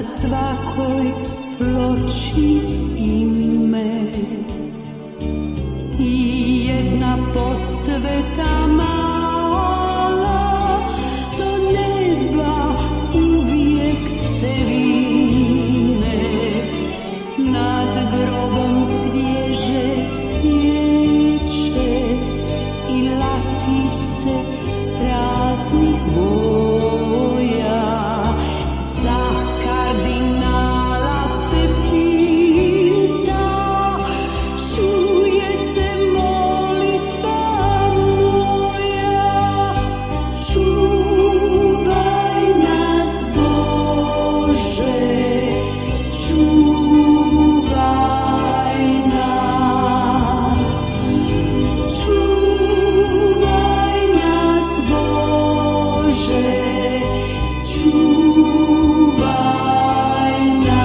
svakoj ploči ime i jedna posveta mala do neba uvijek se vine, nad grobom svježe cvijeće i latice raznih boja. Za kardinala Stepinca čuje se molitva moja. Čuvaj nas Bože, čuvaj nas. Čuvaj nas Bože, čuvaj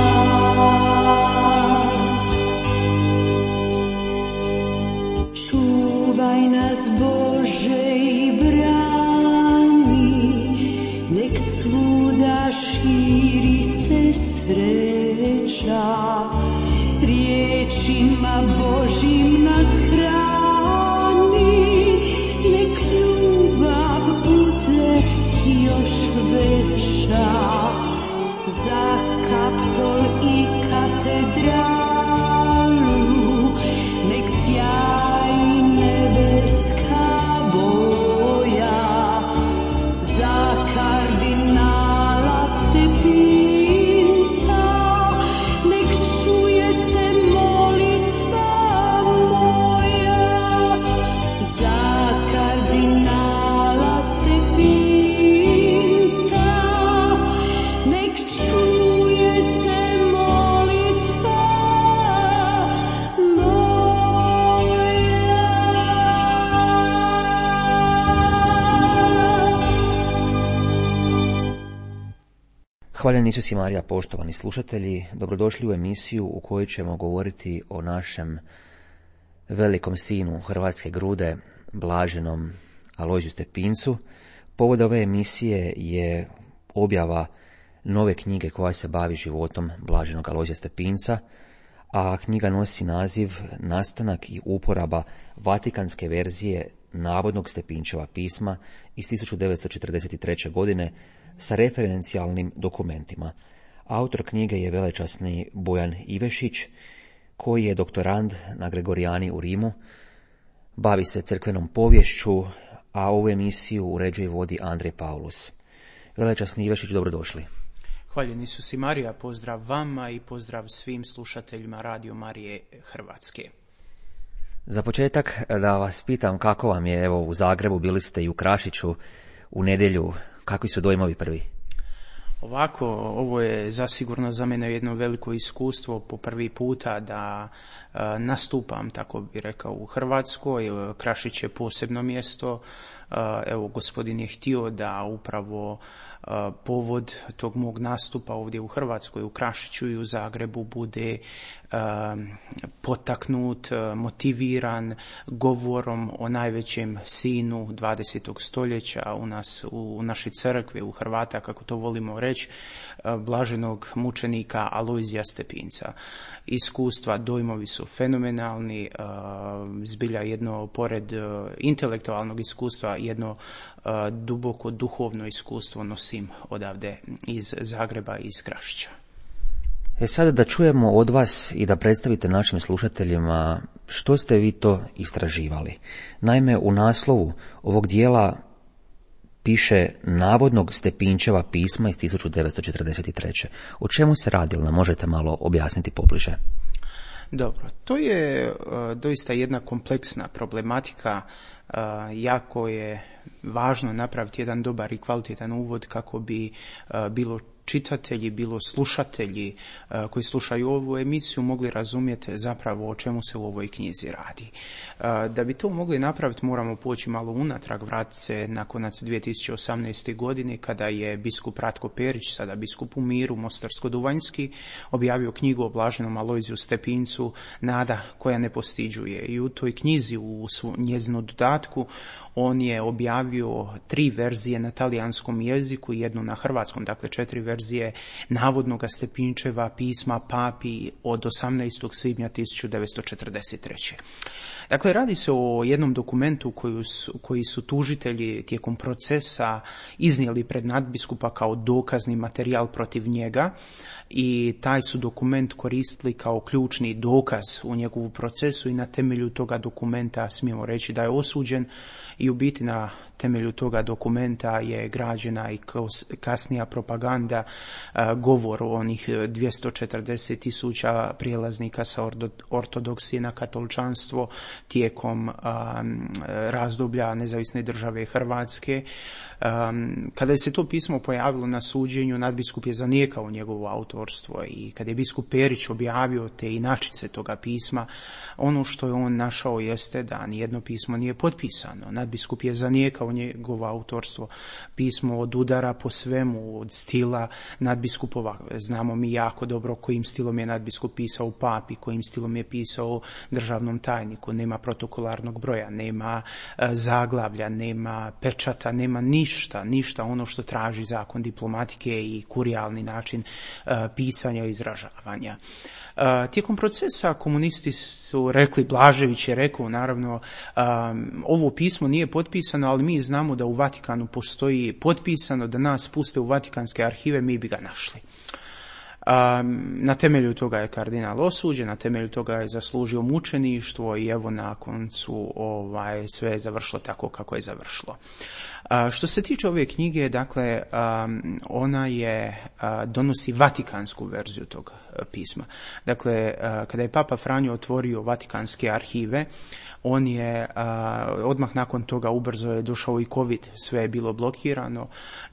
nas. Čuvaj nas Bože i brani, nek svuda širi se sreća, riječima Božim nas hrani, nek ljubav bude još veća. Za Kaptol i katedralu nek sjaji nebeska boja. Za kardinala Stepinca nek čuje se molitva moja. Za kardinala Stepinca nek čuje se molitva moja. Hvaljen Isus i Marija, poštovani slušatelji, dobrodošli u emisiju u kojoj ćemo govoriti o našem velikom sinu Hrvatske grude, blaženom Alojziju Stepincu. Povod ove emisije je objava nove knjige koja se bavi životom blaženog Alojzija Stepinca, a knjiga nosi naziv Nastanak i uporaba vatikanske verzije navodnog Stepinčeva pisma iz 1943. godine sa referencijalnim dokumentima. Autor knjige je velečasni Bojan Ivešić, koji je doktorand na Gregorijani u Rimu, bavi se crkvenom poviješću, a ovu emisiju uređuje i vodi Andrej Paulus. Velečasni Ivešić, dobrodošli. Hvaljen Isus i Marija, pozdrav vama i pozdrav svim slušateljima Radio Marije Hrvatske. Za početak da vas pitam kako vam je, evo, u Zagrebu, bili ste i u Krašiću u nedjelju, kakvi su dojmovi prvi? Ovako, ovo je zasigurno za mene jedno veliko iskustvo po prvi puta da nastupam, tako bi rekao, u Hrvatskoj. Krašić je posebno mjesto. Evo, gospodin je htio da upravo povod tog mog nastupa ovdje u Hrvatskoj, u Krašiću i u Zagrebu bude potaknut, motiviran govorom o najvećem sinu 20. stoljeća u nas, u našoj crkvi, u Hrvata, kako to volimo reći, blaženog mučenika Alojzija Stepinca. Iskustva, dojmovi su fenomenalni, zbilja jedno, pored intelektualnog iskustva, jedno duboko duhovno iskustvo nosim odavde iz Zagreba i iz Krašića. Sada da čujemo od vas i da predstavite našim slušateljima što ste vi to istraživali. Naime, u naslovu ovog dijela piše navodnog Stepinčeva pisma iz 1943. O čemu se radilo? Nam možete malo objasniti pobliže? Dobro, to je doista jedna kompleksna problematika. Jako je važno napraviti jedan dobar i kvalitetan uvod kako bi bilo čitatelji, bilo slušatelji koji slušaju ovu emisiju mogli razumjeti zapravo o čemu se u ovoj knjizi radi. Da bi to mogli napraviti moramo poći malo unatrag, vratiti se na konac 2018. godine kada je biskup Ratko Perić, sada biskup u miru, Mostarsko-Duvanjski, objavio knjigu o blaženom Alojziju Stepincu Nada koja ne postiđuje. I u toj knjizi, u njezinu dodatku, podatku, on je objavio 3 verzije na talijanskom jeziku i 1 na hrvatskom, dakle 4 verzije navodnoga Stepinčeva pisma papi od 18. svibnja 1943. Dakle, radi se o jednom dokumentu koji su tužitelji tijekom procesa iznijeli pred nadbiskupa kao dokazni materijal protiv njega i taj su dokument koristili kao ključni dokaz u njegovu procesu i na temelju toga dokumenta smijemo reći da je osuđen i u biti na temelju toga dokumenta je građena i kasnija propaganda, govor o onih 240.000 prijelaznika sa ortodoksije na katoličanstvo tijekom razdoblja Nezavisne države Hrvatske. Kada je se to pismo pojavilo na suđenju, nadbiskup je zanijekao njegovo autorstvo i kada je biskup Perić objavio te inačice toga pisma, ono što je on našao jeste da nijedno pismo nije potpisano. Nadbiskup je zanijekao njegovo autorstvo. Pismo odudara po svemu, od stila nadbiskupova. Znamo mi jako dobro kojim stilom je nadbiskup pisao papi, kojim stilom je pisao državnom tajniku. Nema protokolarnog broja, nema zaglavlja, nema pečata, nema ništa ono što traži zakon diplomatike i kurijalni način pisanja i izražavanja. Tijekom procesa komunisti su rekli, Blažević je rekao, naravno, ovo pismo nije potpisano, ali mi znamo da u Vatikanu postoji potpisano, da nas puste u Vatikanske arhive, mi bi ga našli. Na temelju toga je kardinal osuđen, na temelju toga je zaslužio mučeništvo i evo na koncu sve je završilo tako kako je završilo. Što se tiče ove knjige, dakle, ona donosi vatikansku verziju tog pisma. Dakle, kada je Papa Franjo otvorio Vatikanske arhive, on je odmah nakon toga ubrzo je došao i COVID, sve je bilo blokirano.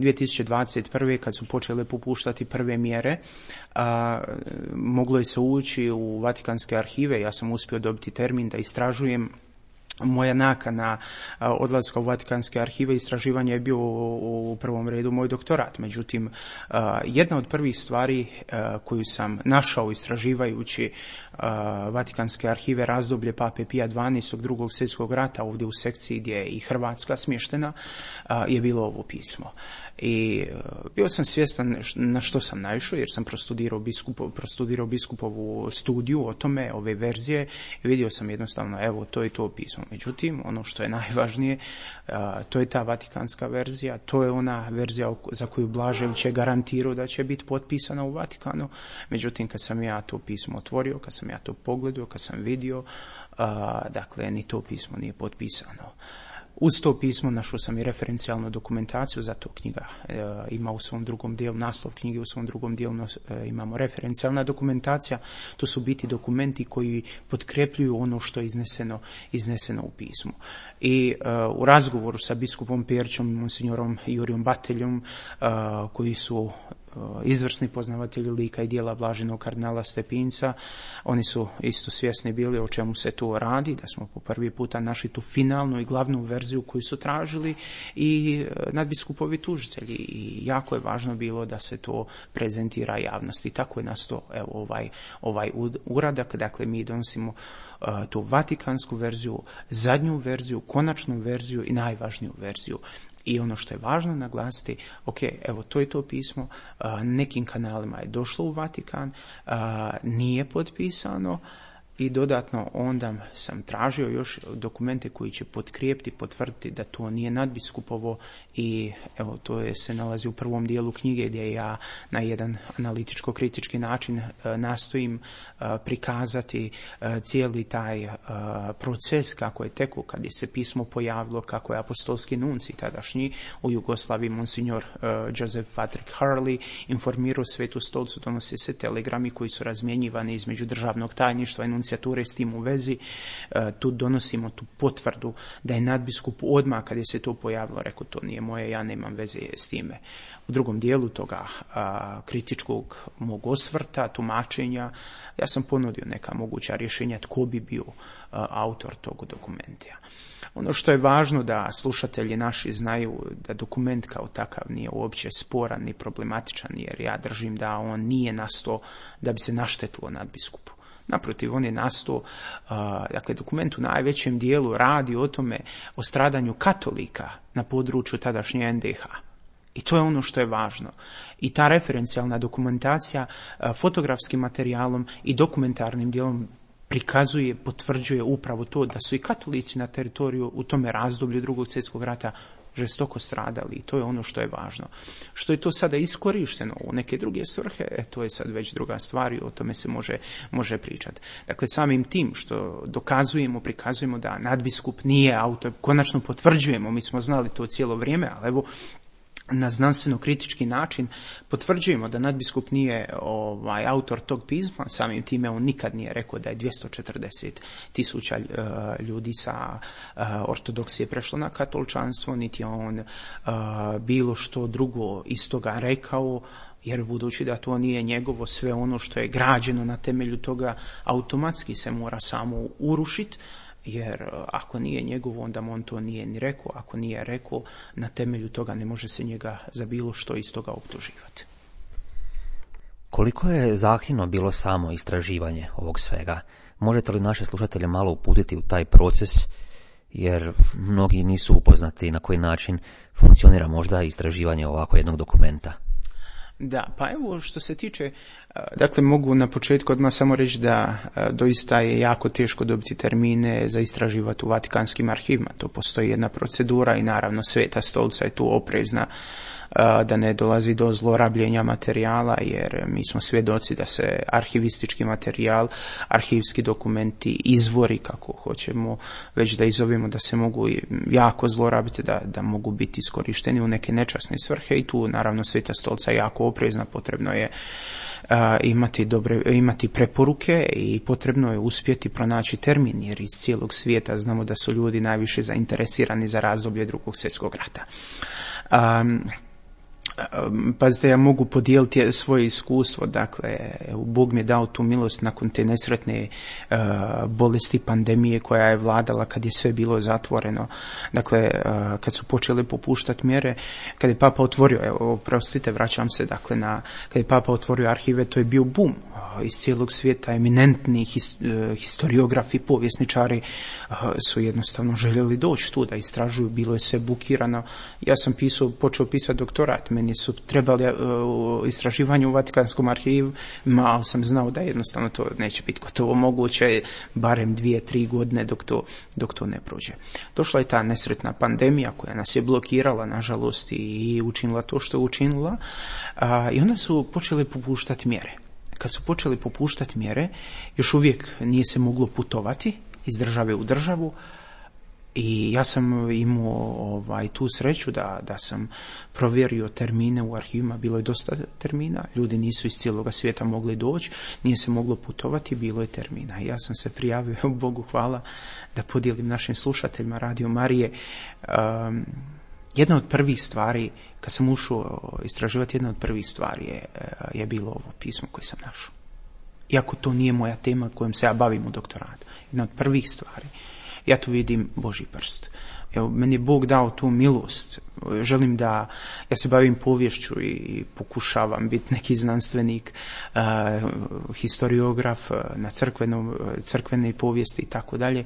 2021. kad su počele popuštati prve mjere, moglo je se ući u Vatikanske arhive, ja sam uspio dobiti termin da istražujem. Moja nakana odlaska u Vatikanske arhive istraživanja je bio u prvom redu moj doktorat. Međutim, jedna od prvih stvari koju sam našao istraživajući Vatikanske arhive razdoblje Pape Pija XII. Drugog svjetskog rata, ovdje u sekciji gdje je i Hrvatska smještena, je bilo ovo pismo. I bio sam svjestan na što sam naišao, jer sam prostudirao biskupovu studiju o tome, ove verzije, i vidio sam jednostavno, evo, to je to pismo. Međutim, ono što je najvažnije, to je ta vatikanska verzija, to je ona verzija za koju Blažević je garantirao da će biti potpisana u Vatikanu. Međutim, kad sam ja to pismo otvorio, kad sam ja to pogledao, kad sam vidio, dakle, ni to pismo nije potpisano. Uz to pismo našao sam i referencijalnu dokumentaciju, zato knjiga ima u svom drugom dijelu, naslov knjige u svom drugom dijelu imamo referencijalna dokumentacija. To su biti dokumenti koji potkrepljuju ono što je izneseno u pismu. I u razgovoru sa biskupom Perićom i monsignorom Jurijom Bateljom, koji su izvrsni poznavatelji lika i djela blaženog kardinala Stepinca, oni su isto svjesni bili o čemu se tu radi, da smo po prvi puta našli tu finalnu i glavnu verziju koju su tražili i nadbiskupovi tužitelji, i jako je važno bilo da se to prezentira javnosti. Tako je nastao ovaj uradak. Dakle, mi donosimo tu vatikansku verziju, zadnju verziju, konačnu verziju i najvažniju verziju. I ono što je važno naglasiti, ok, evo, to je to pismo, nekim kanalima je došlo u Vatikan, nije potpisano, i dodatno onda sam tražio još dokumente koji će potkrijepiti, potvrditi da to nije nadbiskupovo, i evo, to se nalazi u prvom dijelu knjige gdje ja na jedan analitičko-kritički način nastojim prikazati cijeli taj proces kako je tekao kad je se pismo pojavilo, kako je apostolski nunci tadašnji u Jugoslaviji monsignor Joseph Patrick Hurley informirao Svetu stolicu, donose se telegrami koji su razmjenjivani između državnog tajništva i nuncijature s tim u vezi. Tu donosimo tu potvrdu da je nadbiskup odmah kad je se to pojavilo rekao, to nije moje, ja nemam veze s time. U drugom dijelu toga kritičkog mog osvrta, tumačenja, ja sam ponudio neka moguća rješenja tko bi bio autor tog dokumenta. Ono što je važno da slušatelji naši znaju da dokument kao takav nije uopće sporan ni problematičan, jer ja držim da on nije nastao da bi se naštetilo nadbiskupu. Naprotiv, on je nastao, dakle, dokument u najvećem dijelu radi o tome, o stradanju katolika na području tadašnje NDH. I to je ono što je važno. I ta referencijalna dokumentacija fotografskim materijalom i dokumentarnim dijelom prikazuje, potvrđuje upravo to da su i katolici na teritoriju u tome razdoblju Drugog svjetskog rata žestoko stradali i to je ono što je važno. Što je to sada iskorišteno u neke druge svrhe, to je sad već druga stvar i o tome se može pričati. Dakle, samim tim što dokazujemo, prikazujemo da nadbiskup nije autor, konačno potvrđujemo, mi smo znali to cijelo vrijeme, ali evo, na znanstveno-kritički način potvrđujemo da nadbiskup nije autor tog pisma, samim time on nikad nije rekao da je 240.000 ljudi sa ortodoksije prešlo na katoličanstvo, niti je on bilo što drugo iz toga rekao, jer budući da to nije njegovo, sve ono što je građeno na temelju toga automatski se mora samo urušiti, jer ako nije njegovo, onda on to nije ni rekao, ako nije rekao, na temelju toga ne može se njega za bilo što iz toga optuživati. Koliko je zahtjevno bilo samo istraživanje ovog svega? Možete li naše slušatelje malo uputiti u taj proces, jer mnogi nisu upoznati na koji način funkcionira možda istraživanje ovako jednog dokumenta? Da, pa evo što se tiče, dakle mogu na početku odmah samo reći da doista je jako teško dobiti termine za istraživati u Vatikanskim arhivima. To postoji jedna procedura i naravno Sveta stolica je tu oprezna da ne dolazi do zlorabljenja materijala, jer mi smo svjedoci da se arhivistički materijal, arhivski dokumenti, izvori, kako hoćemo već da izovemo, da se mogu jako zlorabiti, da mogu biti iskorišteni u neke nečasne svrhe i tu naravno Sveta stolica je jako oprezna, potrebno je imati preporuke i potrebno je uspjeti pronaći termin, jer iz cijelog svijeta znamo da su ljudi najviše zainteresirani za razdoblje Drugog svjetskog rata. Pazite, ja mogu podijeliti svoje iskustvo, dakle, Bog mi je dao tu milost nakon te nesretne bolesti pandemije koja je vladala kad je sve bilo zatvoreno, dakle, kad su počele popuštati mjere, kad je Papa otvorio, oprostite, vraćam se, dakle, kad je Papa otvorio arhive, to je bio bum iz cijelog svijeta, eminentni historiografi, povjesničari su jednostavno željeli doći tu da istražuju, bilo je sve bukirano. Ja sam počeo pisati doktorat, meni su trebali istraživanje u Vatikanskom arhivu, ali sam znao da jednostavno to neće biti gotovo moguće, barem 2-3 godine dok to ne prođe. Došla je ta nesretna pandemija koja nas je blokirala, nažalost, i učinila to što je učinila, i onda su počeli popuštati mjere. Kad su počeli popuštati mjere, još uvijek nije se moglo putovati iz države u državu i ja sam imao tu sreću da sam provjerio termine u arhivima, bilo je dosta termina, ljudi nisu iz cijeloga svijeta mogli doći, nije se moglo putovati, bilo je termina. Ja sam se prijavio, Bogu hvala, da podijelim našim slušateljima Radio Marije. Jedna od prvih stvari, kad sam ušao istraživati, jedna od prvih stvari je bilo ovo pismo koje sam našao. Iako to nije moja tema kojom se ja bavim u doktoratu. Jedna od prvih stvari, ja tu vidim Božji prst. Evo, meni je Bog dao tu milost. Želim da, ja se bavim poviješću i pokušavam biti neki znanstvenik, historiograf na crkvene povijesti i tako dalje,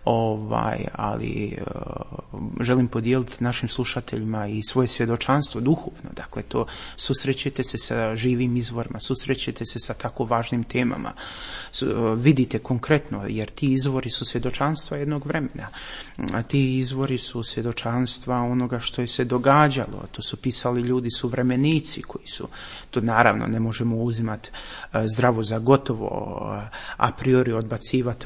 ali želim podijeliti našim slušateljima i svoje svjedočanstvo duhovno. Dakle, to susrećete se sa živim izvorima, susrećete se sa tako važnim temama, vidite konkretno, jer ti izvori su svjedočanstva jednog vremena. Ti izvori su svjedočanstva onoga što je se događalo, to su pisali ljudi suvremenici koji su, to naravno ne možemo uzimati zdravo za gotovo, a priori odbacivati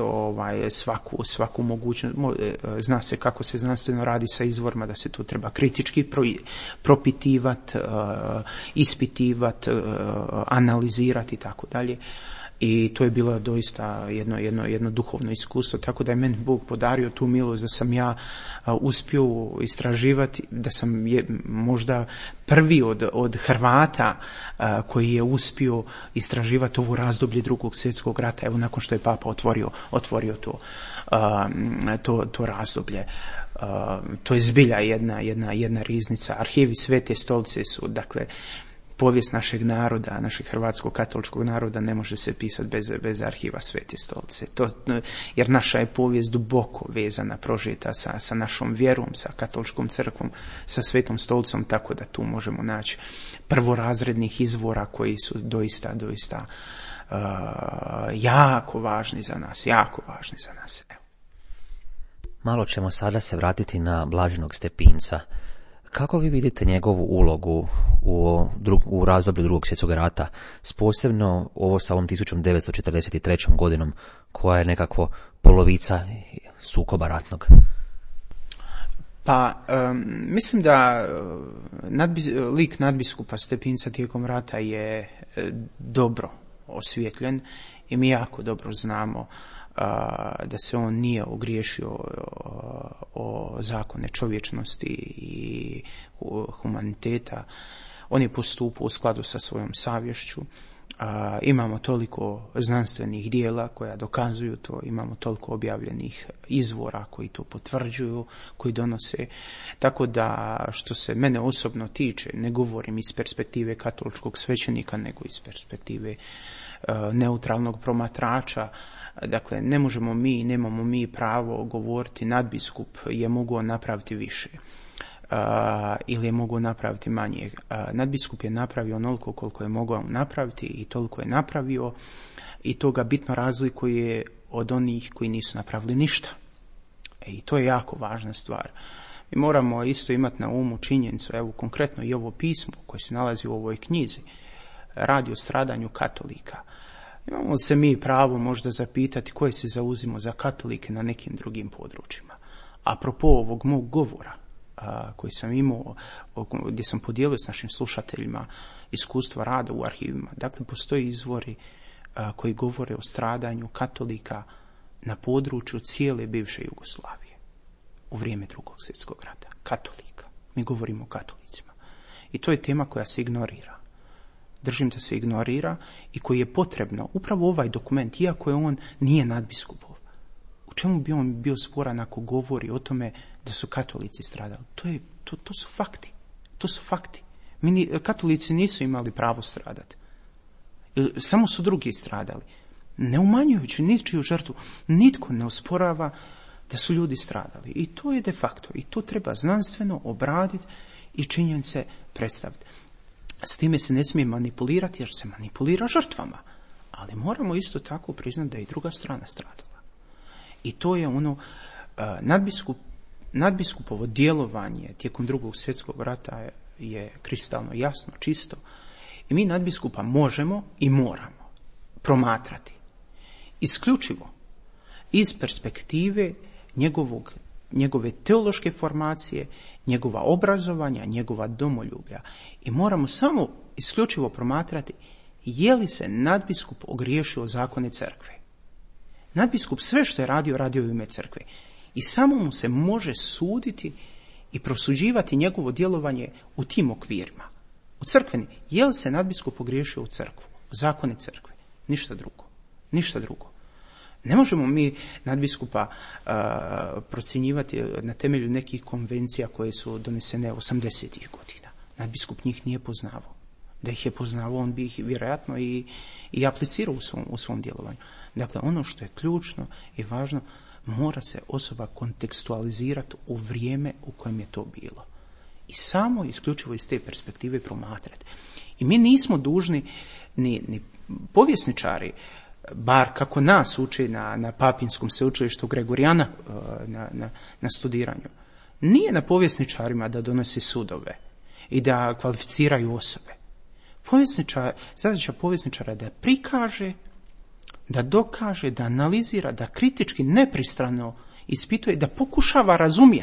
svaku mogućnost. Zna se kako se znanstveno radi sa izvorima, da se to treba kritički propitivati, ispitivati, analizirati i tako dalje. I to je bilo doista jedno duhovno iskustvo, tako da je meni Bog podario tu milost da sam ja uspio istraživati, da sam možda prvi od Hrvata koji je uspio istraživati ovo razdoblje Drugog svjetskog rata, evo nakon što je Papa otvorio to razdoblje. To je zbilja jedna riznica. Arhivi Svete stolice su, dakle, povijest našeg naroda, našeg hrvatskog katoličkog naroda ne može se pisati bez arhiva Svete stolice. Jer naša je povijest duboko vezana, prožeta sa našom vjerom, sa katoličkom crkvom, sa Svetom stolicom, tako da tu možemo naći prvorazrednih izvora koji su doista jako važni za nas. Evo. Malo ćemo sada se vratiti na blaženog Stepinca. Kako vi vidite njegovu ulogu u razdoblju Drugog svjetskog rata, posebno ovo sa ovom 1943. godinom, koja je nekako polovica sukoba ratnog? Pa, mislim da lik nadbiskupa Stepinca tijekom rata je dobro osvijetljen i mi jako dobro znamo da se on nije ogriješio o zakone čovječnosti i humaniteta. On je postupao u skladu sa svojom savješću. Imamo toliko znanstvenih dijela koja dokazuju to, imamo toliko objavljenih izvora koji to potvrđuju, koji donose. Tako da, što se mene osobno tiče, ne govorim iz perspektive katoličkog svećenika, nego iz perspektive neutralnog promatrača. Dakle, nemamo mi pravo govoriti nadbiskup je mogao napraviti više ili je mogao napraviti manje. Nadbiskup je napravio onoliko koliko je mogao napraviti i toliko je napravio i to ga bitno razlikuje od onih koji nisu napravili ništa. I to je jako važna stvar. Mi moramo isto imati na umu činjenicu, evo konkretno i ovo pismo koje se nalazi u ovoj knjizi, radi o stradanju katolika. Imamo se mi pravo možda zapitati koje se zauzimo za katolike na nekim drugim područjima. Apropo ovog mog govora koji sam imao, gdje sam podijelio s našim slušateljima iskustva rada u arhivima. Dakle, postoje izvori koji govore o stradanju katolika na području cijele bivše Jugoslavije u vrijeme Drugog svjetskog rata. Katolika. Mi govorimo o katolicima. I to je tema koja se ignorira. Držim da se ignorira i koji je potrebno, upravo ovaj dokument, iako je on nije nadbiskupov. U čemu bi on bio sporan ako govori o tome da su katolici stradali? To su fakti. To su fakti. Katolici nisu imali pravo stradati. Samo su drugi stradali. Ne umanjujući ničiju žrtvu, nitko ne osporava da su ljudi stradali. I to je de facto. I to treba znanstveno obraditi i činjenice predstaviti. S time se ne smije manipulirati jer se manipulira žrtvama. Ali moramo isto tako priznati da je i druga strana stradala. I to je ono, nadbiskupovo djelovanje tijekom Drugog svjetskog rata je kristalno jasno, čisto. I mi nadbiskupa možemo i moramo promatrati isključivo iz perspektive njegove teološke formacije, njegova obrazovanja, njegova domoljublja. I moramo samo isključivo promatrati je li se nadbiskup ogriješio o zakone crkve. Nadbiskup sve što je radio u ime crkve. I samo mu se može suditi i prosuđivati njegovo djelovanje u tim okvirima. U crkveni, je li se nadbiskup ogriješio u crkvu, u zakone crkve? Ništa drugo. Ništa drugo. Ne možemo mi nadbiskupa procjenjivati na temelju nekih konvencija koje su donesene 80-ih godina. Nadbiskup njih nije poznavao. Da ih je poznavao, on bi ih vjerojatno i aplicirao u svom djelovanju. Dakle, ono što je ključno i važno, mora se osoba kontekstualizirati u vrijeme u kojem je to bilo. I samo isključivo iz te perspektive promatrati. I mi nismo dužni, ni povjesničari, bar kako nas uči na Papinskom sveučilištu Gregorijana na studiranju, nije na povjesničarima da donose sudove i da kvalificiraju osobe. Zadaća povjesničara je da prikaže, da dokaže, da analizira, da kritički nepristrano ispituje, da pokušava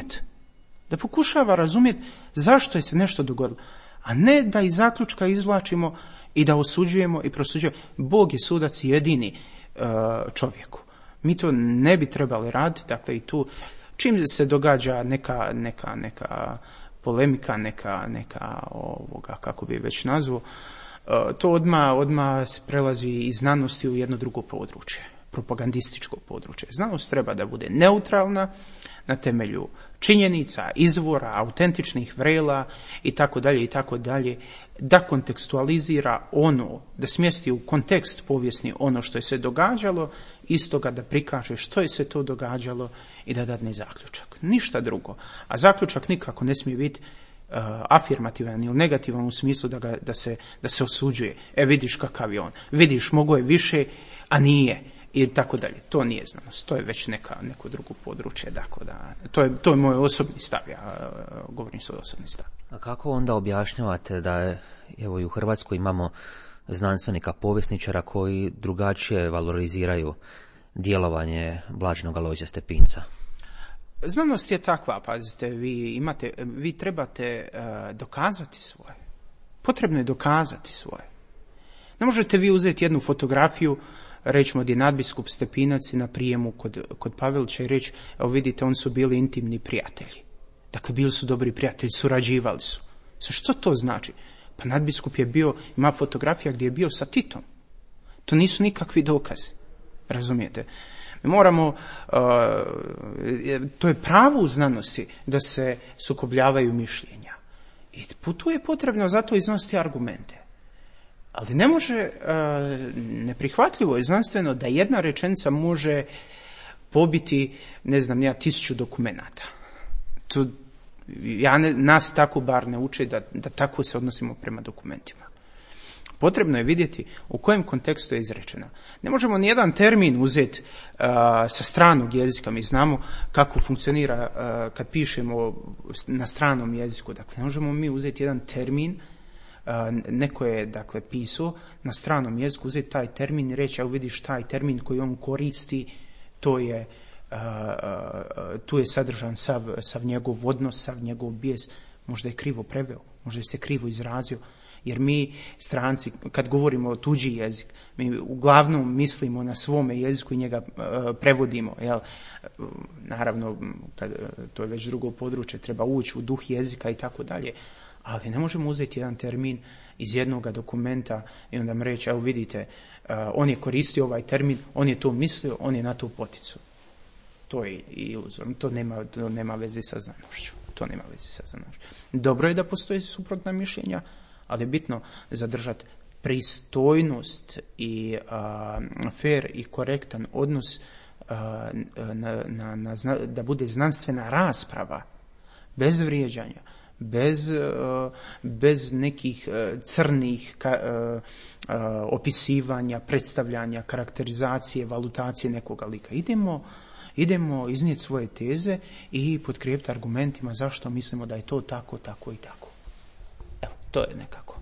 razumjeti zašto je se nešto dogodilo, a ne da iz zaključka izvlačimo i da osuđujemo i prosuđujemo. Bog je sudac jedini čovjeku. Mi to ne bi trebali raditi, dakle i tu čim se događa neka polemika, neka kako bi već nazvao, to odmah se prelazi iz znanosti u jedno drugo područje, propagandističko područje. Znanost treba da bude neutralna, na temelju činjenica, izvora, autentičnih vrela i tako dalje, da kontekstualizira ono, da smjesti u kontekst povijesni ono što je se događalo, istoga da prikaže što je se to događalo i da dadne zaključak. Ništa drugo. A zaključak nikako ne smije biti afirmativan ili negativan u smislu da se osuđuje. Vidiš kakav je on. Vidiš, mogo je više, a nije. I tako dalje. To nije znanost. To je već neko drugo područje. Dakle, to je moj osobni stav. Ja govorim svoj osobni stav. A kako onda objašnjavate da evo i u Hrvatskoj imamo znanstvenika, povjesničara koji drugačije valoriziraju djelovanje blaženog Alojzija Stepinca? Znanost je takva, pazite, vi trebate dokazati svoje. Potrebno je dokazati svoje. Ne možete vi uzeti jednu fotografiju, rećemo gdje nadbiskup Stepinac na prijemu kod Pavelića i reći, evo vidite, oni su bili intimni prijatelji. Dakle, bili su dobri prijatelji, surađivali su. Što to znači? Pa nadbiskup ima fotografija gdje je bio sa Titom. To nisu nikakvi dokazi. Razumijete? Mi moramo, to je pravo u znanosti da se sukobljavaju mišljenja. I tu je potrebno zato iznositi argumente. Ali ne može, neprihvatljivo je znanstveno da jedna rečenica može pobiti, 1000 dokumenata. Nas tako bar ne uče da tako se odnosimo prema dokumentima. Potrebno je vidjeti u kojem kontekstu je izrečena. Ne možemo ni jedan termin uzeti sa stranog jezika. Mi znamo kako funkcionira kad pišemo na stranom jeziku. Dakle, ne možemo mi uzeti jedan termin, neko je dakle pisao na stranom jeziku, uzeti taj termin i reći, evo vidiš taj termin koji on koristi, tu je sadržan sav njegov odnos, sav njegov bijes. Možda je krivo preveo, možda je se krivo izrazio. Jer mi, stranci, kad govorimo o tuđi jezik, mi uglavnom mislimo na svome jeziku i njega prevodimo. Jel? Naravno, to je već drugo područje, treba ući u duh jezika i tako dalje. Ali ne možemo uzeti jedan termin iz jednog dokumenta i onda mu reći, evo vidite, on je koristio ovaj termin, on je to mislio, on je na to poticao. To je iluzorno, to nema veze sa znanošću. Dobro je da postoje suprotna mišljenja, ali je bitno zadržati pristojnost i fair i korektan odnos da bude znanstvena rasprava, bez vrijeđanja, bez nekih crnih opisivanja, predstavljanja, karakterizacije, valutacije nekoga lika. Idemo iznijeti svoje teze i potkrijepiti argumentima zašto mislimo da je to tako, tako i tako. Evo, to je nekako.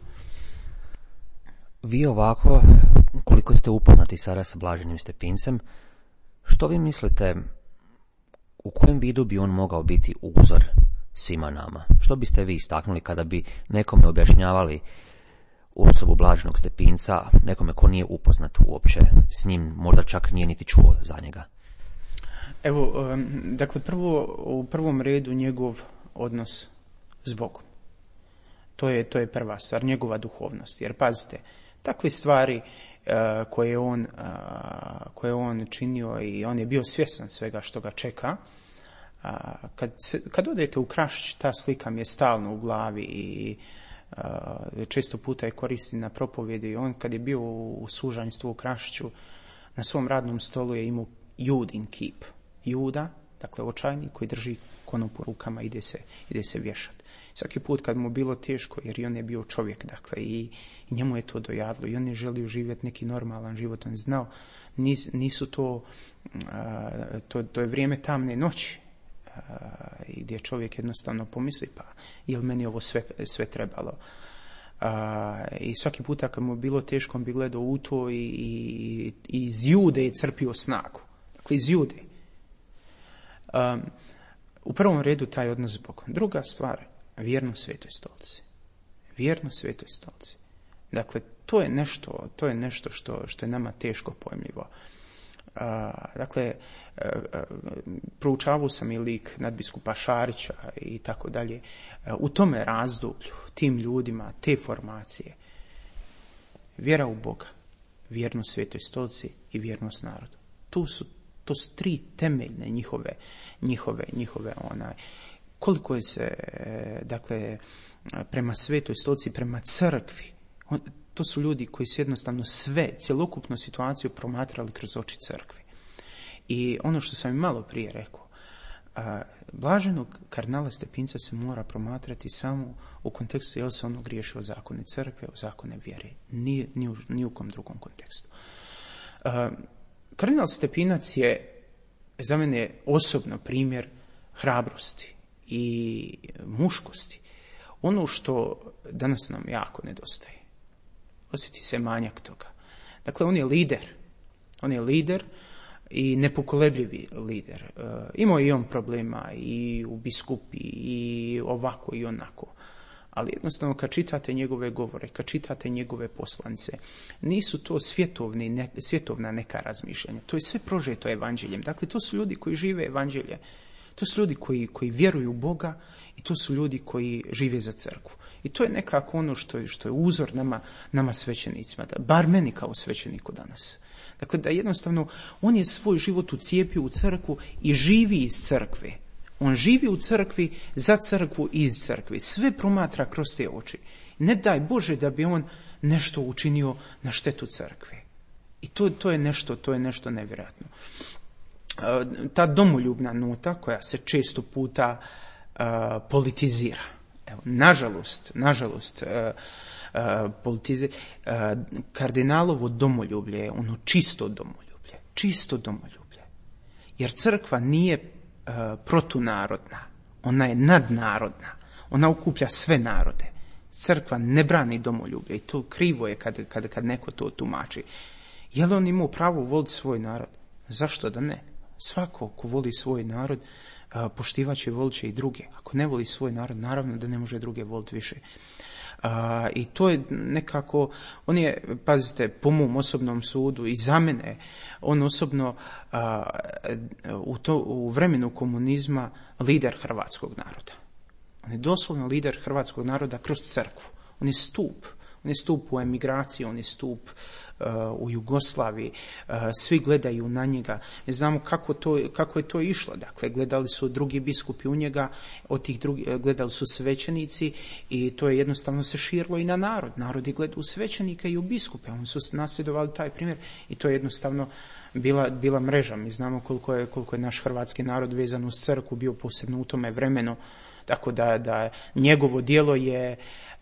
Vi ovako, koliko ste upoznati sada sa blaženim Stepincem, što vi mislite, u kojem vidu bi on mogao biti uzor svima nama? Što biste vi istaknuli kada bi nekome objašnjavali osobu blaženog Stepinca, nekome ko nije upoznat uopće s njim, možda čak nije niti čuo za njega? Evo, dakle, u prvom redu njegov odnos s Bogom. To je prva stvar, njegova duhovnost. Jer pazite, takve stvari koje on činio i on je bio svjestan svega što ga čeka. Kad odete u Krašić, ta slika mi je stalno u glavi i često puta je koristim na propovjedi. On kad je bio u sužanjstvu u Krašiću, na svom radnom stolu je imao Judin kip. Juda, dakle očajnik koji drži konop u rukama, ide se vješati. Svaki put kad mu bilo teško, jer i on je bio čovjek, dakle, i njemu je to dojadlo, i on je želio živjeti neki normalan život, on je znao, nisu to je vrijeme tamne noći, i gdje čovjek jednostavno pomisli, pa je li meni ovo sve trebalo? I svaki puta kad mu je bilo teško, on bi gledao u to i iz Jude je crpio snagu. Dakle, iz Jude. U prvom redu taj odnos s Bogom. Druga stvar, vjernost Svetoj Stolici. Vjernost Svetoj Stolici. Dakle, to je nešto što je nama teško pojmljivo. Dakle, proučavao sam i lik nadbiskupa Šarića i tako dalje. U tome razdoblju, tim ljudima, te formacije, vjera u Boga, vjernost Svetoj Stolici i vjernost narodu. To su 3 temeljne njihove koliko je se, dakle, prema Svetoj Stolici, prema crkvi. To su ljudi koji su jednostavno cjelokupnu situaciju promatrali kroz oči crkvi. I ono što sam i malo prije rekao, blaženog kardinala Stepinca se mora promatrati samo u kontekstu je li se ono griješio o zakone crkve, o zakone vjere. Ni u kom drugom kontekstu. Kardinal Stepinac je za mene osobno primjer hrabrosti i muškosti. Ono što danas nam jako nedostaje. Osjeti se manjak toga. Dakle, on je lider. On je lider i nepokolebljivi lider. Imao i on problema i u biskupi i ovako i onako. Ali jednostavno kad čitate njegove govore, kad čitate njegove poslanice, nisu to svjetovna neka razmišljanja. To je sve prožeto evanđeljem. Dakle, to su ljudi koji žive evanđelje. To su ljudi koji vjeruju u Boga i to su ljudi koji žive za crkvu. I to je nekako ono što je uzor nama svećenicima, bar meni kao svećeniku danas. Dakle, da jednostavno on je svoj život ucijepio u crkvu i živi iz crkve. On živi u crkvi, za crkvu i iz crkve. Sve promatra kroz te oči. Ne daj Bože da bi on nešto učinio na štetu crkve. I to je nešto nevjerojatno. Ta domoljubna nota koja se često puta politizira. Evo, nažalost, kardinalovo domoljublje je ono čisto domoljublje. Jer crkva nije protunarodna, ona je nadnarodna, ona okuplja sve narode. Crkva ne brani domoljublje i to krivo je kad neko to tumači. Je li on imao pravo voliti svoj narod? Zašto da ne? Svako ko voli svoj narod, poštivaće i volit će i druge. Ako ne voli svoj narod, naravno da ne može druge voliti više. I to je nekako, on je, pazite, po mom osobnom sudu i za mene, on osobno u vremenu komunizma lider hrvatskog naroda. On je doslovno lider hrvatskog naroda kroz crkvu. On je stup u emigraciji, on je stup u Jugoslaviji, svi gledaju na njega. Ne znamo kako je to išlo. Dakle, gledali su drugi biskupi u njega, od tih gledali su svećenici i to je jednostavno se širilo i na narod. Narod je gledao u svećenike i u biskupe. Oni su nasljedovali taj primjer i to je jednostavno bila mreža. Mi znamo koliko je naš hrvatski narod vezan uz crkvu bio posebno u tome vremenu. Tako da njegovo djelo je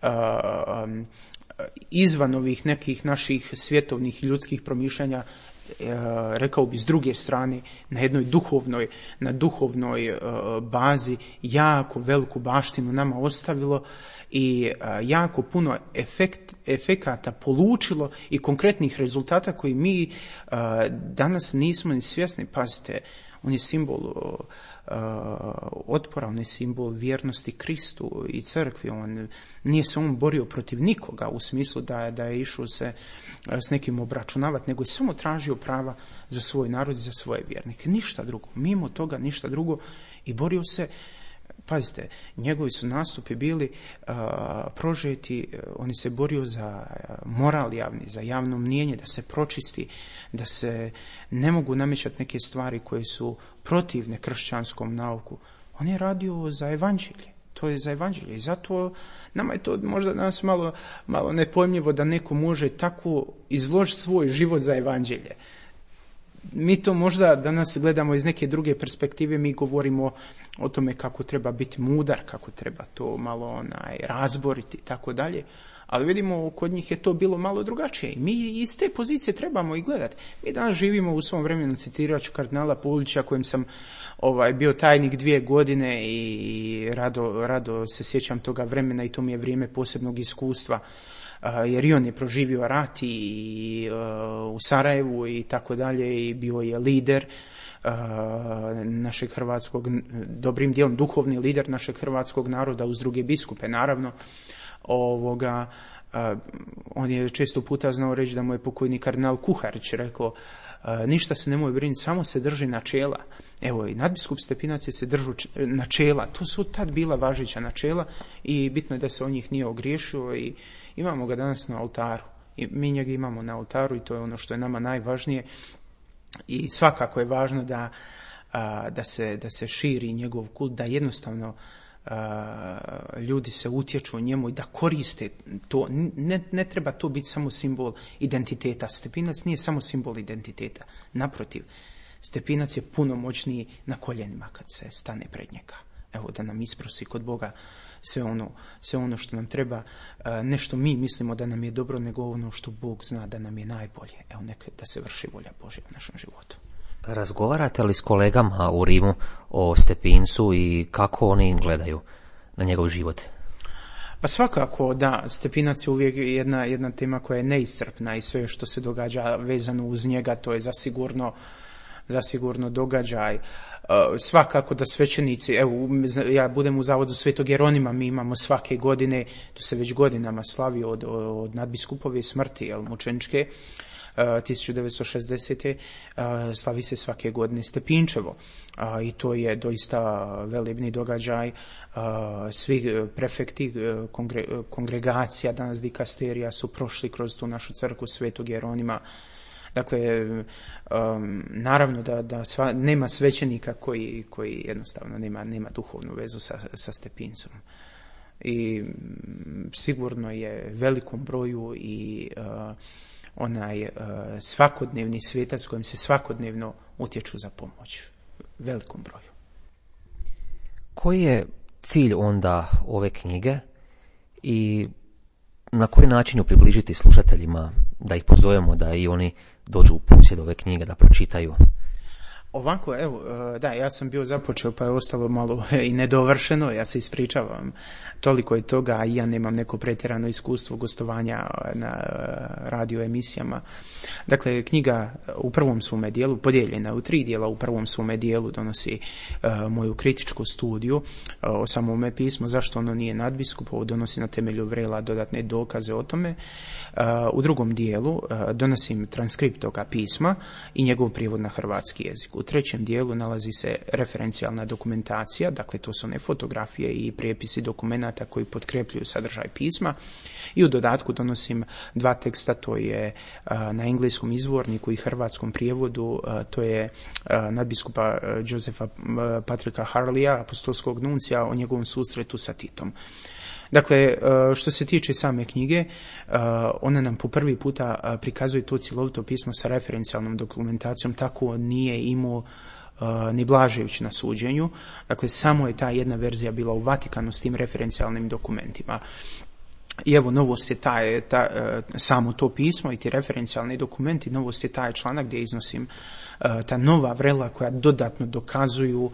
izvan ovih nekih naših svjetovnih i ljudskih promišljanja, rekao bi s druge strane, na jednoj duhovnoj bazi jako veliku baštinu nama ostavilo i jako puno efekata polučilo i konkretnih rezultata koji mi danas nismo ni svjesni. Pazite, on je simbol otpora, on je simbol vjernosti Kristu i crkvi. Nije se on borio protiv nikoga u smislu da je išao se s nekim obračunavati, nego je samo tražio prava za svoj narod i za svoje vjernike. Ništa drugo. Mimo toga ništa drugo. I borio se, pazite, njegovi su nastupi bili prožeti, on se borio za moral javni, za javno mnijenje, da se pročisti, da se ne mogu namećati neke stvari koje su protivne kršćanskom nauku. On je radio za evanđelje. To je za evanđelje. I zato nama je to možda danas malo nepojmljivo da neko može tako izložiti svoj život za evanđelje. Mi to možda danas gledamo iz neke druge perspektive, mi govorimo o tome kako treba biti mudar, kako treba to malo razboriti i tako dalje. Ali vidimo, kod njih je to bilo malo drugačije. Mi iz te pozicije trebamo i gledati. Mi danas živimo u svom vremenu, citirat ću kardinala Pulića, kojem sam bio tajnik 2 godine i rado se sjećam toga vremena i to mi je vrijeme posebnog iskustva. Jer i on je proživio rat i u Sarajevu i tako dalje i bio je lider našeg hrvatskog, dobrim dijelom duhovni lider našeg hrvatskog naroda uz druge biskupe, naravno. On je često puta znao reći da mu je pokojni kardinal Kuharić rekao, ništa se nemoj brinuti, samo se drži načela. Evo i nadbiskup Stepinac se držu načela, to su tad bila važeća načela i bitno je da se o njih nije ogriješio i imamo ga danas na oltaru. I mi njega imamo na oltaru i to je ono što je nama najvažnije. I svakako je važno da se širi njegov kult, da jednostavno ljudi se utječu njemu i da koriste to. Ne treba to biti samo simbol identiteta. Stepinac nije samo simbol identiteta. Naprotiv, Stepinac je puno moćniji na koljenima kad se stane pred njega. Evo, da nam isprosi kod Boga sve ono što nam treba. Ne što mi mislimo da nam je dobro, nego ono što Bog zna da nam je najbolje. Evo, da se vrši volja Božja u našem životu. Razgovarate li s kolegama u Rimu o Stepincu i kako oni gledaju na njegov život? Pa svakako da, Stepinac je uvijek jedna tema koja je neiscrpna i sve što se događa vezano uz njega, to je zasigurno događaj. Svakako da svećenici, evo ja budem u zavodu Svetog Jeronima, mi imamo svake godine, to se već godinama slavi od nadbiskupove smrti, mučeničke, 1960. slavi se svake godine Stepinčevo i to je doista velebni događaj. Svi prefekti kongregacija, danas dikasterija, su prošli kroz tu našu crkvu Svetog Jeronima. Dakle, naravno da nema svećenika koji jednostavno nema duhovnu vezu sa Stepincom. I sigurno je velikom broju i onaj svakodnevni svetac kojim se svakodnevno utječu za pomoć. Velikom broju. Koji je cilj onda ove knjige i na koji način ju približiti slušateljima, da ih pozovemo da i oni dođu u posjed ove knjige, da pročitaju? Ovako, evo, da, ja sam bio započeo pa je ostalo malo i nedovršeno, ja se ispričavam. Toliko je toga, a ja nemam neko pretjerano iskustvo gostovanja na radio emisijama. Dakle, knjiga u prvom svome dijelu, podijeljena u 3 dijela, u prvom svome dijelu donosi moju kritičku studiju o samome pismu, zašto ono nije nadbiskupovo, donosi na temelju Vrela dodatne dokaze o tome. U drugom dijelu donosim transkript toga pisma i njegov prijevod na hrvatski jezik. U trećem dijelu nalazi se referencijalna dokumentacija, dakle to su one fotografije i prijepisi dokumenata koji potkrepljuju sadržaj pisma. I u dodatku donosim 2 teksta, to je na engleskom izvorniku i hrvatskom prijevodu, to je nadbiskupa Josefa Patrika Harleya, apostolskog nuncija, o njegovom susretu sa Titom. Dakle, što se tiče same knjige, ona nam po prvi puta prikazuje to cjelovito pismo sa referencijalnom dokumentacijom, tako nije imao ni Blažević na suđenju. Dakle, samo je ta jedna verzija bila u Vatikanu s tim referencijalnim dokumentima. I evo, novost je samo to pismo i ti referencijalni dokumenti, novost je taj članak gdje iznosim ta nova vrela koja dodatno dokazuju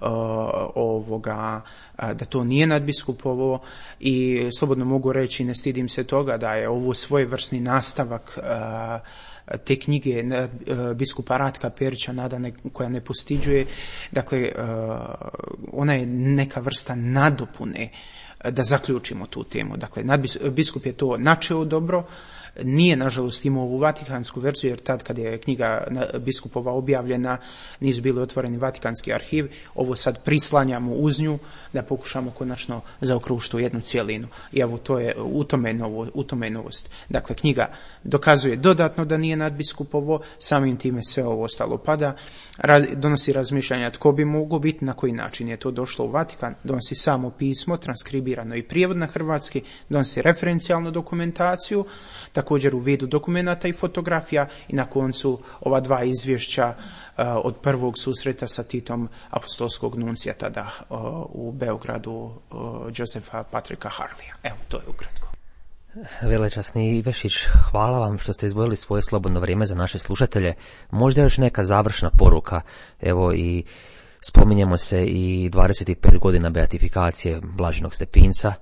da to nije nadbiskupovo i slobodno mogu reći, ne stidim se toga, da je ovo svojevrsni nastavak te knjige biskupa Ratka Perića, Nada koja ne postiđuje. Dakle, ona je neka vrsta nadopune da zaključimo tu temu. Dakle, biskup je to načeo dobro, nije nažalost imao ovu vatikansku verziju, jer tad kad je knjiga biskupova objavljena nisu bili otvoreni vatikanski arhiv. Ovo sad prislanjamo uz nju da pokušamo konačno zaokružiti u jednu cjelinu. I evo, to je u tome novost. Dakle, knjiga dokazuje dodatno da nije nadbiskupovo, samim time sve ovo ostalo pada, donosi razmišljanja tko bi mogao biti, na koji način je to došlo u Vatikan, donosi samo pismo, transkribirano i prijevod na hrvatski, donosi referencijalnu dokumentaciju, također u vidu dokumenata i fotografija, i na koncu ova 2 izvješća od prvog susreta sa Titom apostolskog nuncija tada u Beogradu, Josefa Patrika Harleya. Evo, to je ukratko. Velečasni Ivešić, hvala vam što ste izdvojili svoje slobodno vrijeme za naše slušatelje. Možda još neka završna poruka, evo, i spominjemo se i 25 godina beatifikacije Blaženog Stepinca.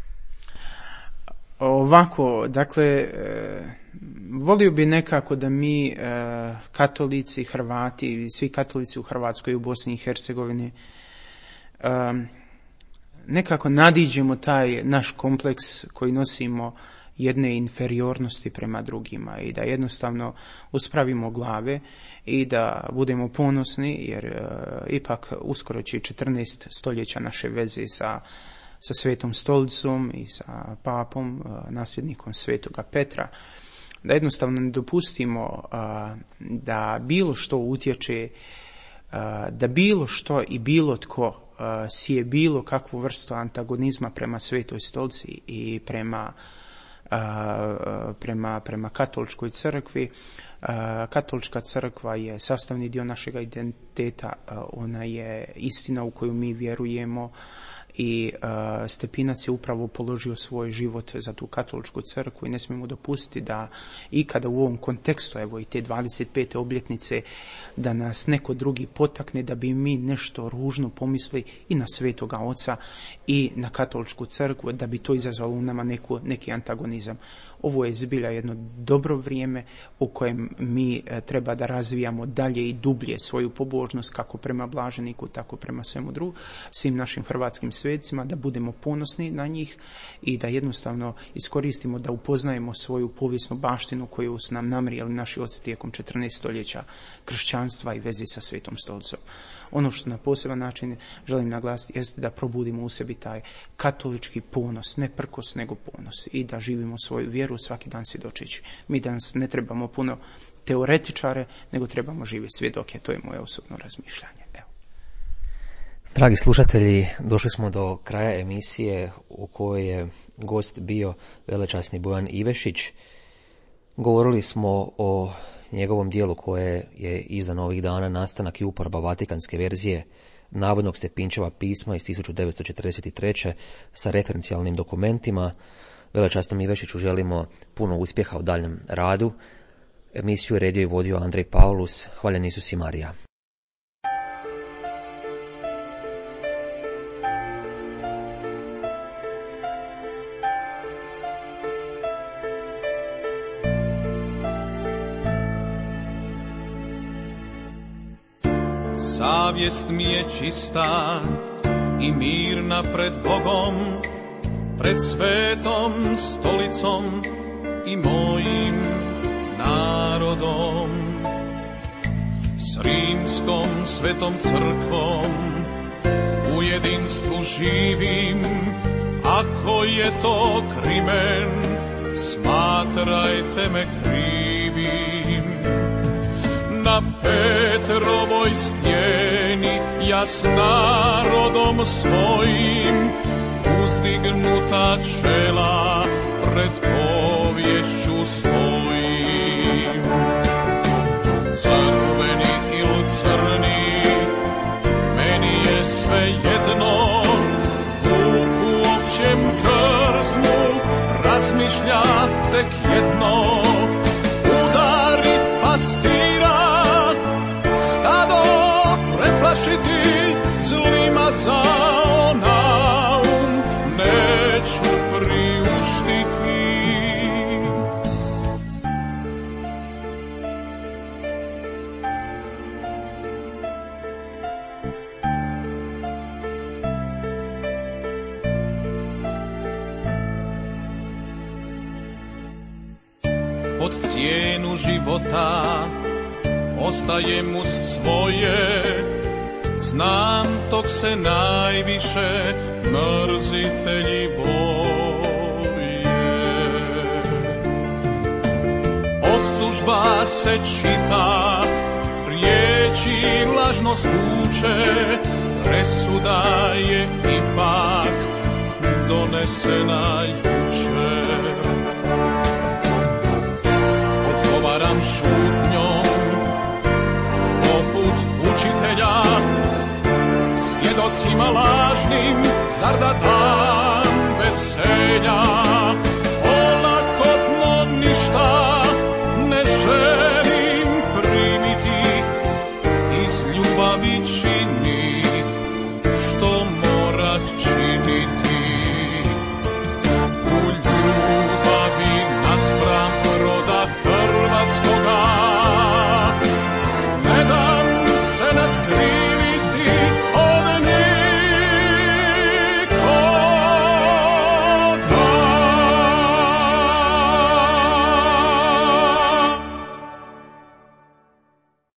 Ovako, dakle, volio bi nekako da mi katolici, Hrvati i svi katolici u Hrvatskoj i u Bosni i Hercegovini nekako nadiđemo taj naš kompleks koji nosimo jedne inferiornosti prema drugima i da jednostavno uspravimo glave i da budemo ponosni, jer ipak uskoro će 14 stoljeća naše veze sa Svetom stolicom i sa papom, nasljednikom Svetoga Petra. da jednostavno ne dopustimo da bilo što utječe, da bilo što i bilo tko sije bilo kakvu vrstu antagonizma prema Svetoj stolici i prema katoličkoj crkvi. Katolička crkva je sastavni dio našega identiteta, ona je istina u koju mi vjerujemo i Stepinac je upravo položio svoj život za tu katoličku crkvu i ne smijemo dopustiti da ikada u ovom kontekstu, evo i te 25. obljetnice, da nas neko drugi potakne da bi mi nešto ružno pomisli i na Svetoga Oca i na katoličku crkvu, da bi to izazvalo u nama neki antagonizam. Ovo je zbilja jedno dobro vrijeme u kojem mi treba da razvijamo dalje i dublje svoju pobožnost kako prema blaženiku, tako prema svim našim hrvatskim svetcima, da budemo ponosni na njih i da jednostavno iskoristimo da upoznajemo svoju povijesnu baštinu koju su nam namrijali naši oci tijekom 14 stoljeća kršćanstva i vezi sa Svetom stolicom. Ono što na poseban način želim naglasiti jeste da probudimo u sebi taj katolički ponos, ne prkos nego ponos, i da živimo svoju vjeru svaki dan svjedočeći. Mi danas ne trebamo puno teoretičare, nego trebamo živi svjedoke. To je moje osobno razmišljanje. Evo. Dragi slušatelji, došli smo do kraja emisije u kojoj je gost bio velečasni Bojan Ivešić. Govorili smo o njegovom dijelu koje je izdano ovih dana, Nastanak i uporaba vatikanske verzije navodnog Stepinčeva pisma iz 1943. sa referencijalnim dokumentima. Velečasnom Ivešiću želimo puno uspjeha u daljem radu. Emisiju je redio i vodio Andrej Paulus. Hvaljen Isus i Marija. Savjest mi je čista i mirna pred Bogom, pred Svetom stolicom i mojim narodom. S Rimskom Svetom crkvom u jedinstvu živim, ako je to krimen, smatrajte me krivim. Na Petrovoj stijeni ja s narodom svojim uzdignuta čela pred poviješću svojim. Crveni ili crni, meni je sve jedno, vuk u općem krznu razmišlja tek jedno, udarit pastira, stado preplašiti, zlima za naum neću priuštiti. Pod cijenu života ostajem uz svoje, znam tog se najviše mrzitelji boje. Optužba se čita, riječi lažno zvuče, presuda je ipak donesena jučer. Odgovaram šutnjom poput učitelja, svjedocima lažnim, zar da dam veselja?